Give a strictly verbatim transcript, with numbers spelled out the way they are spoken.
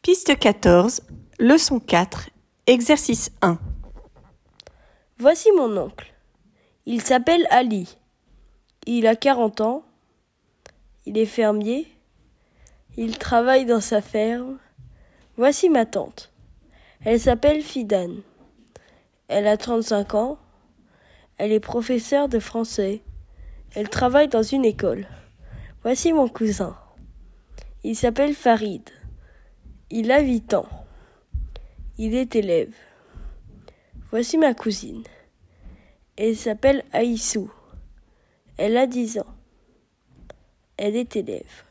Piste quatorze, leçon quatre, exercice un. Voici mon oncle. Il s'appelle Ali. Il a quarante ans. Il est fermier. Il travaille dans sa ferme. Voici ma tante. Elle s'appelle Fidane. Elle a trente-cinq ans. Elle est professeure de français. Elle travaille dans une école. Voici mon cousin. Il s'appelle Farid. Il a huit ans. Il est élève. Voici ma cousine. Elle s'appelle Aïssou. Elle a dix ans. Elle est élève.